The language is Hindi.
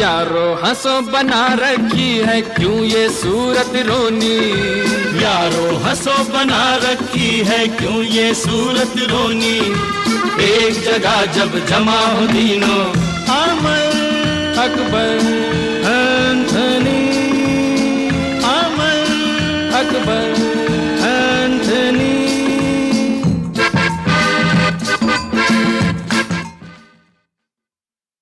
यारो हंसो बना रखी है क्यों ये सूरत रोनी। यारो हंसो बना रखी है क्यों ये सूरत रोनी। एक जगह जब जमा हो तीनों अमर अकबर एंथनी अमर अकबर